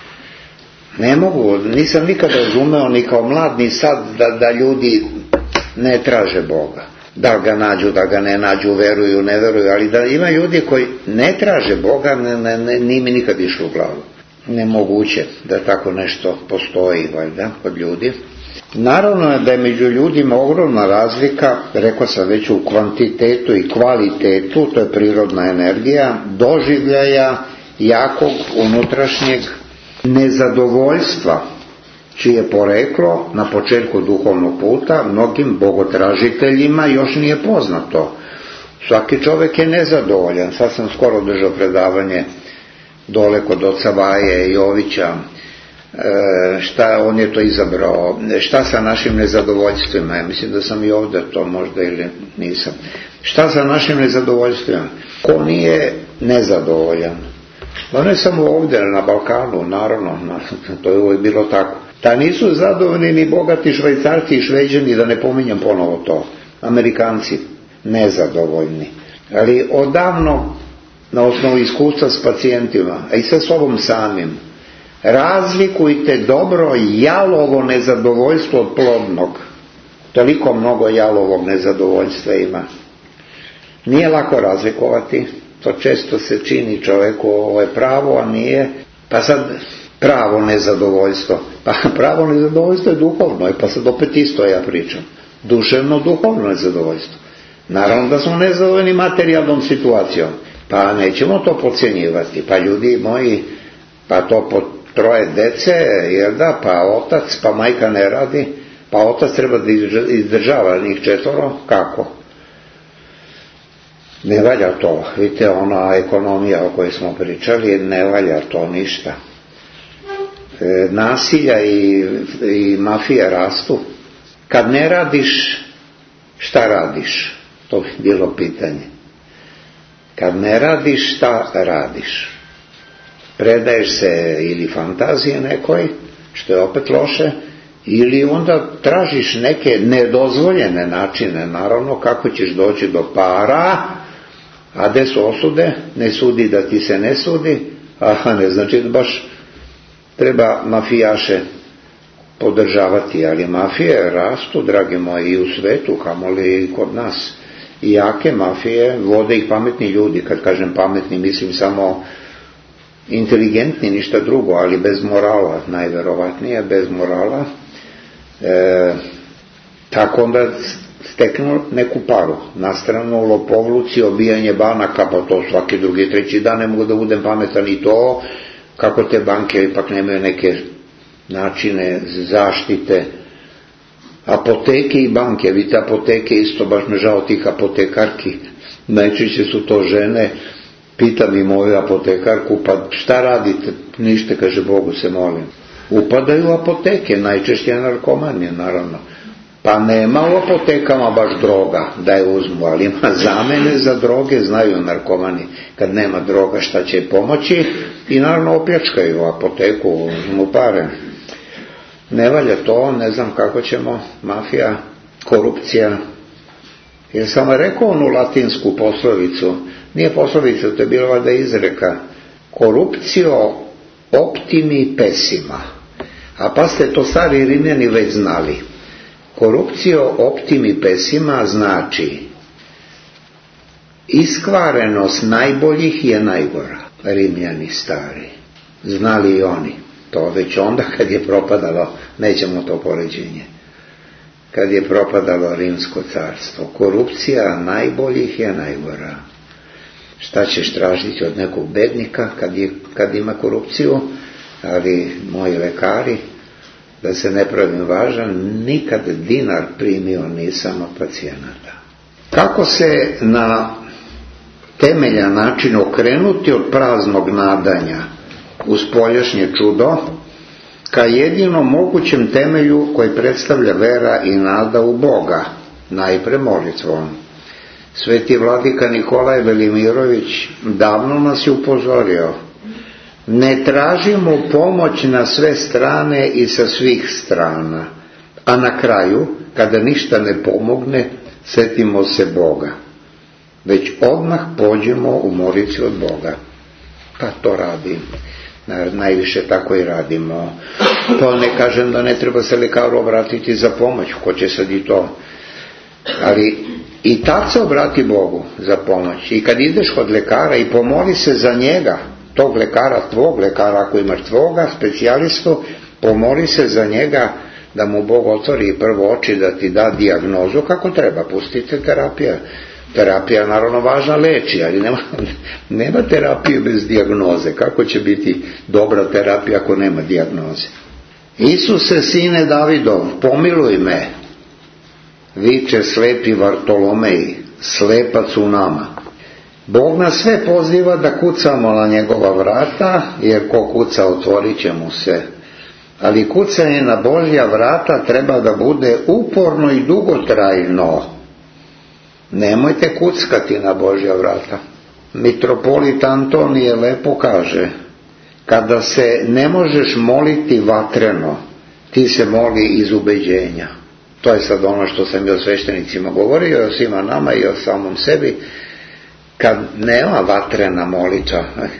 Ne mogu, nisam nikada razumeo ni kao mlad ni sad da ljudi ne traže Boga. Da ga nađu, da ga ne nađu, veruju, ne veruju, ali da ima ljudi koji ne traže Boga, nije mi nikad išlo u glavu. Nemoguće da tako nešto postoji, valjda, kod ljudi. Naravno je da je među ljudima ogromna razlika, rekao sam već, u kvantitetu i kvalitetu, to je prirodna energija, doživljaja jakog unutrašnjeg nezadovoljstva, čije poreklo na početku duhovnog puta mnogim bogotražiteljima još nije poznato. Svaki čovjek je nezadovoljan. Sad sam skoro držao predavanje dole kod oca Vaje Jovića, on je to izabrao, šta sa našim nezadovoljstvima. Ja mislim da sam i ovdje to možda ili nisam. Šta sa našim nezadovoljstvima? Ko nije nezadovoljan? No ne samo ovdje, na Balkanu, naravno, to je uvijek bilo tako. Da nisu zadovoljni ni bogati Švajcarci i Šveđani, da ne pominjem ponovo to. Amerikanci nezadovoljni. Ali odavno, na osnovu iskustva s pacijentima, a i sa sobom samim, Razlikujte dobro jalovo nezadovoljstvo od plodnog. Toliko mnogo jalovog nezadovoljstva ima. Nije lako razlikovati, to često se čini čovjeku, ovo je pravo, a nije. Pa sad pravo nezadovoljstvo. Pa pravo nezadovoljstvo je duhovno, pa sad opet isto ja pričam. Duševno duhovno nezadovoljstvo. Naravno da smo nezadovoljni materijalnom situacijom, pa nećemo to podcjenjivati. Pa ljudi moji, pa to po 3 dece, jer da, pa otac, pa majka ne radi, pa otac treba da izdržava njih 4, kako? Ne valja to. Vidite, ona ekonomija o kojoj smo pričali, ne valja to ništa. Nasilja i mafija rastu. Kad ne radiš, šta radiš? To bi bilo pitanje. Kad ne radiš, šta radiš? Predaješ se ili fantazije nekoj, što je opet loše, ili onda tražiš neke nedozvoljene načine, naravno, kako ćeš doći do para, a gde su osude? Ne sudi da ti se ne sudi, a ne znači da baš treba mafijaše podržavati, ali mafije rastu, dragi moji, i u svetu, kamoli i kod nas. I jake mafije vode ih pametni ljudi. Kad kažem pametni, mislim samo inteligentni, ništa drugo, ali bez morala, najverovatnije bez morala. Tako onda steknu neku paru. Na stranu lopovluci, obijanje banaka, pa to svaki drugi, treći dan, ne mogu da budem pametan i to, kako te banke ipak nemaju neke načine zaštite. Apoteke i banke, vidite, apoteke isto, baš me žao tih apotekarki, najčešće su to žene. Pitam i moju apotekarku, pa šta radite? Ništa, kaže, Bogu se molim. Upadaju u apoteke, najčešće narkomani, naravno. Pa nema u apotekama baš droga da je uzmu, ali ima zamene za droge, znaju narkomani. Kad nema droga, šta će pomoći? I naravno opljačkaju apoteku, uzmu pare. Ne valja to, ne znam kako ćemo, mafija, korupcija. Jer sam rekao onu latinsku poslovicu, nije poslovica, to je bila valjda izreka, korupcio optimi pessima. A pa ste to stari Rimljani već znali. Korupcio optimi pessima znači iskvarenost najboljih je najgora. Rimljani stari. Znali i oni. To već onda kad je propadalo, nećemo to poređenje, kad je propadalo Rimsko carstvo. Korupcija najboljih je najgora. Šta ćeš tražiti od nekog bednika kad ima korupciju? Ali moji lekari, da se ne pravim važan, nikad dinar primio nisam od pacijenata. Kako se na temeljan način okrenuti od praznog nadanja uz spoljašnje čudo ka jedinom mogućem temelju koji predstavlja vera i nada u Boga, najpre molitvom. Sveti vladika Nikolaj Velimirović davno nas je upozorio: ne tražimo pomoć na sve strane i sa svih strana, a na kraju, kada ništa ne pomogne, setimo se Boga, već odmah pođemo u molitvi od Boga. Pa to radim. Najviše tako i radimo. To ne kažem da ne treba se lekaru obratiti za pomoć, ko će sad i to. Ali i tad se obrati Bogu za pomoć. I kad ideš kod lekara i pomoli se za njega, tog lekara, tvog lekara, ako imaš tvoga specijalistu, pomoli se za njega da mu Bog otvori prvo oči, da ti da dijagnozu kako treba. Pustite terapija. Terapija naravno važna, leči, ali nema terapije bez dijagnoze. Kako će biti dobra terapija ako nema dijagnoze? Isuse, sine Davidov, pomiluj me, viče slepi Vartolomej, slepac u nama. Bog nas sve poziva da kucamo na njegova vrata, jer ko kuca otvorit će mu se. Ali kucanje na Božja vrata treba da bude uporno i dugotrajno. Nemojte kuckati na Božja vrata. Mitropolit Antonije lepo kaže: kada se ne možeš moliti vatreno, ti se moli iz ubeđenja. To je sad ono što sam i o sveštenicima govorio, i o svima nama i o samom sebi. Kad nema vatrena molitva,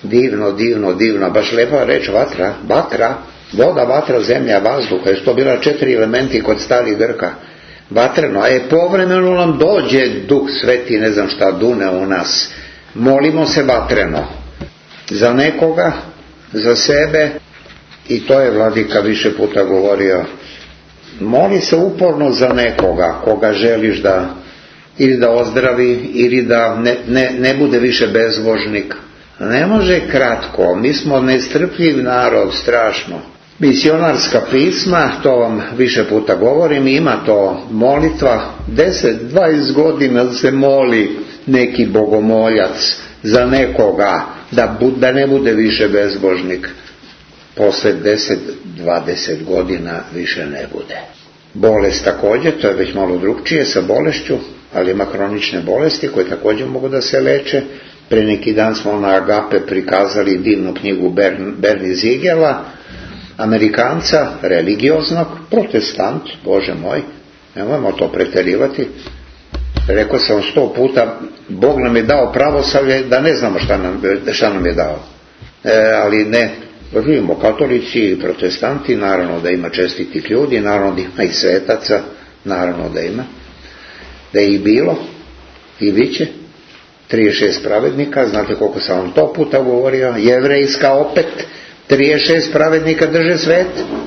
Divno, baš lepa reč, vatra, voda, vatra, zemlja, vazduha, jer su to bila 4 elementi kod starih Grka. Vatreno, a je povremeno nam dođe Duh Sveti, ne znam šta, dune u nas. Molimo se vatreno. Za nekoga, za sebe, i to je vladika više puta govorio. Moli se uporno za nekoga, koga želiš da ili da ozdravi, ili da ne bude više bezbožnik. Ne može kratko, mi smo nestrpljiv narod, strašno. Misionarska pisma, to vam više puta govorim, ima to molitva, 10-20 godina se moli neki bogomoljac za nekoga, da ne bude više bezbožnik. Posle 10-20 godina više ne bude. Bolest također, to je već malo drugčije sa bolešću, ali ima hronične bolesti koje također mogu da se leče. Pre neki dan smo na Agape prikazali divnu knjigu Bernie Ziegela, Amerikanca, religioznog, protestant, Bože moj, nemojmo to preterivati. Rekao sam 100 puta, Bog nam je dao pravoslavlje da ne znamo šta nam je dao. Ali ne, živimo katolici i protestanti, naravno da ima čestitih ljudi, naravno da ima i svetaca, naravno da ima. Da je i bilo, i bit će. 36 pravednika, znate koliko sam vam to puta govorio, jevrejska opet, 36 pravednika drže svet.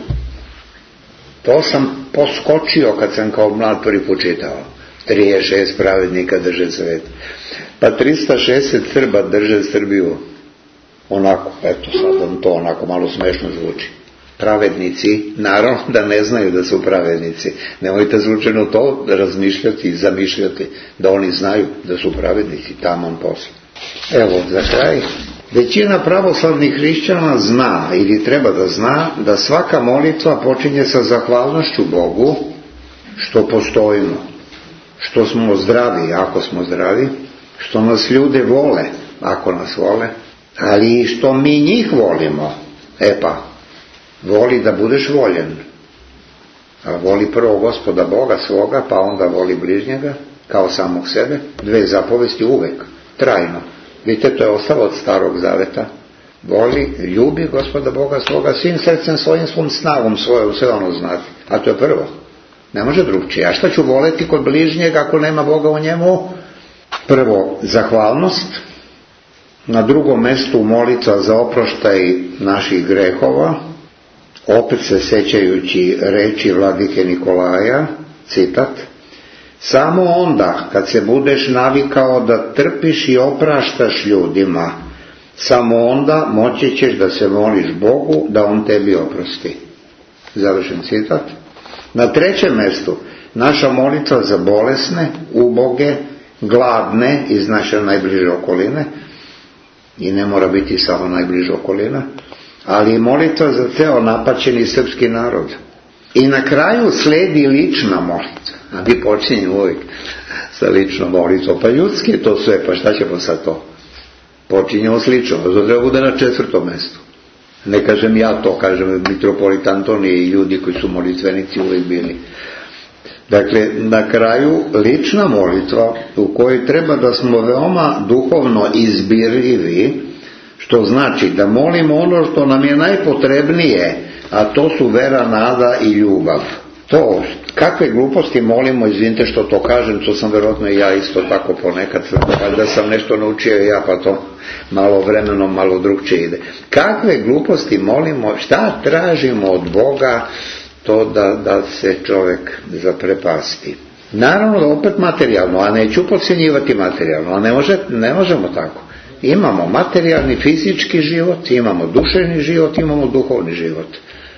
To sam poskočio kad sam kao mlad prvi put čitao. 36 pravednika drže svet. Pa 360 Srba drže Srbiju. Onako, eto sad vam to onako malo smešno zvuči. Pravednici, naravno da ne znaju da su pravednici. Nemojte slučajno to razmišljati i zamišljati da oni znaju da su pravednici, taman posle. Evo, za kraj, većina pravoslavnih hrišćana zna ili treba da zna da svaka molitva počinje sa zahvalnošću Bogu što postojimo, što smo zdravi, ako smo zdravi, što nas ljude vole, ako nas vole, ali i što mi njih volimo. Voli da budeš voljen. A voli prvo Gospoda Boga svoga, pa onda voli bližnjega, kao samog sebe. 2 zapovesti uvek, trajno. Vidite, to je ostalo od Starog Zaveta. Voli, ljubi Gospoda Boga svoga, svim srcem svojim, svom snagom svojom, sve ono znati. A to je prvo. Ne može drugčije. A šta ću voleti kod bližnjega ako nema Boga u njemu? Prvo, zahvalnost. Na drugom mestu molitva za oproštaj naših grehova, opet se sećajući reči vladike Nikolaja, citat: samo onda kad se budeš navikao da trpiš i opraštaš ljudima, samo onda moći ćeš da se moliš Bogu da On tebi oprosti. Završen citat. Na trećem mestu naša molitva za bolesne, uboge, gladne iz naše najbliže okoline, i ne mora biti samo najbliža okolina, ali molitva za ceo napaćeni srpski narod. I na kraju sledi lična molitva. A mi počinjemo uvijek sa ličnom molitvom. Pa ljudski je to sve, pa šta ćemo sad to? Počinjemo s ličnom, to treba bude na 4. mestu. Ne kažem ja to, kažem mitropolit Antonije i ljudi koji su molitvenici uvijek bili. Dakle, na kraju lična molitva u kojoj treba da smo veoma duhovno izbirljivi, što znači da molimo ono što nam je najpotrebnije, a to su vera, nada i ljubav. To, kakve gluposti molimo, izvinite što to kažem, to sam vjerojatno i ja isto tako ponekad, da sam nešto naučio ja, pa to malo vremenom malo drugčije ide. Kakve gluposti molimo, šta tražimo od Boga, to da se čovjek zaprepasti. Naravno da opet materijalno, a neću podcjenjivati materijalno, a ne možemo tako. Imamo materijalni, fizički život, imamo duševni život, imamo duhovni život.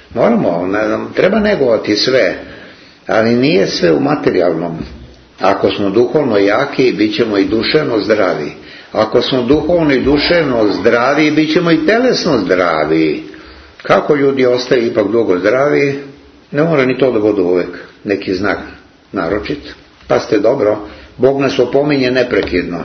Treba negovati sve, ali nije sve u materijalnom. Ako smo duhovno jaki, bit ćemo i duševno zdravi. Ako smo duhovno i duševno zdravi, bit ćemo i telesno zdravi. Kako ljudi ostaju ipak dugo zdravi? Ne mora ni to da bude uvek neki znak naročit. Pazite dobro, Bog nas opominje neprekidno.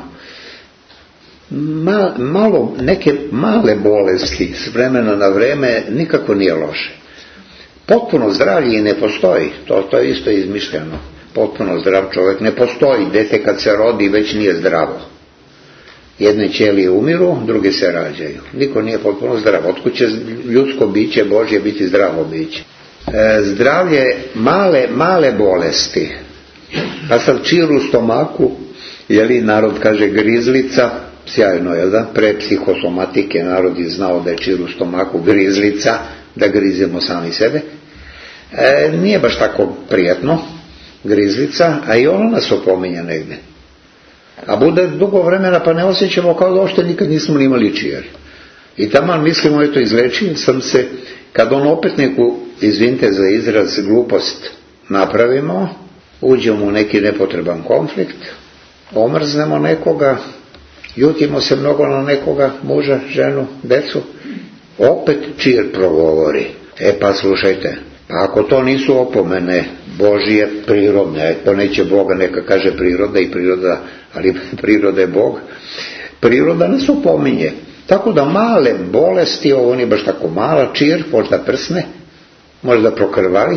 Neke male bolesti s vremena na vreme nikako nije loše. Potpuno zdravlje i ne postoji, to je isto izmišljeno. Potpuno zdrav čovjek ne postoji, dete kad se rodi već nije zdravo. Jedne ćelije umiru, druge se rađaju. Niko nije potpuno zdrav. Otkud će ljudsko biće Božje biti zdravo biće? Zdravlje, male bolesti. Pa sad čir u stomaku, narod kaže grizlica, sjajno, jel da? Pre psihosomatike narod je znao da je čir u stomaku grizlica, da grizemo sami sebe. Nije baš tako prijatno, grizlica, a i ono nas opominja negdje. A bude dugo vremena pa ne osjećamo kao da ošte nikad nismo imali čir. I taman mislimo, eto, izlečio sam se, kad on opet neku, izvinite za izraz, glupost napravimo, uđemo u neki nepotreban konflikt, omrznemo nekoga, ljutimo se mnogo na nekoga, muža, ženu, decu, opet čir progovori. Pa slušajte, ako to nisu opomene Božije prirodne, to neće Boga, neka kaže priroda i priroda, ali priroda je Bog, priroda nas opominje. Tako da male bolesti, ovo nije baš tako mala, čir, možda prsne, možda prokrvari,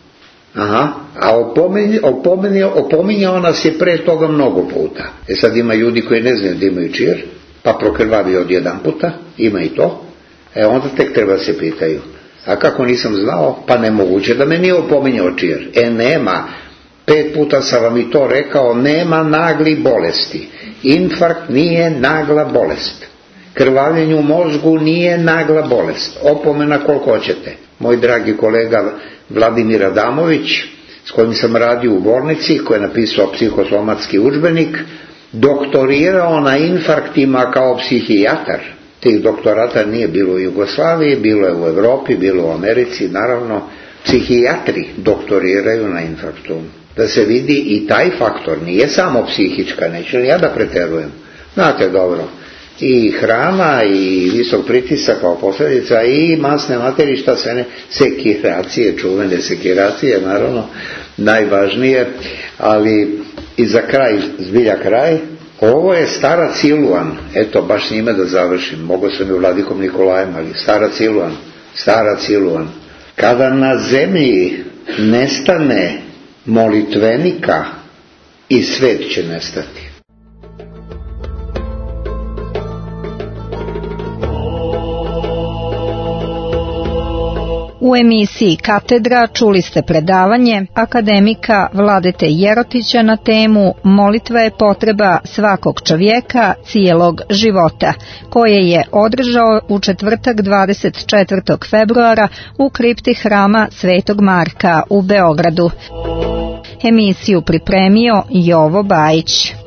a opominjao nas je pre toga mnogo puta. Sad ima ljudi koji ne znaju da imaju čir, pa prokrvavi od jedan puta, ima i to, onda tek treba se pitaju. A kako nisam znao? Pa nemoguće da me nije opominjao čir. Nema. 5 puta sam vam i to rekao, nema naglih bolesti. Infarkt nije nagla bolest. Krvavljenje u mozgu nije nagla bolest. Opomena koliko hoćete. Moj dragi kolega Vladimir Adamović, s kojim sam radio u bolnici, koji je napisao psihosomatski udžbenik, doktorirao na infarktima kao psihijatar. Tih doktorata nije bilo u Jugoslaviji, bilo je u Europi, bilo u Americi, naravno, psihijatri doktoriraju na infarktu. Da se vidi i taj faktor, nije samo psihička, neću li ja da preterujem. Znate dobro, i hrana, i visok pritisak kao posljedica, i masne materije, šta sve ne, sekiracije, čuvene sekiracije, naravno, najvažnije, ali i za kraj, zbilja kraj, ovo je stara Siluan, eto baš s njime da završim, mogo sam i u Vladikom Nikolajem, ali stara Siluan. Kada na zemlji nestane molitvenika, i svet će nestati. U emisiji Katedra čuli ste predavanje akademika Vladete Jerotića na temu Molitva je potreba svakog čovjeka cijelog života, koje je održao u četvrtak 24. februara u kripti hrama Svetog Marka u Beogradu. Emisiju pripremio Jovo Bajić.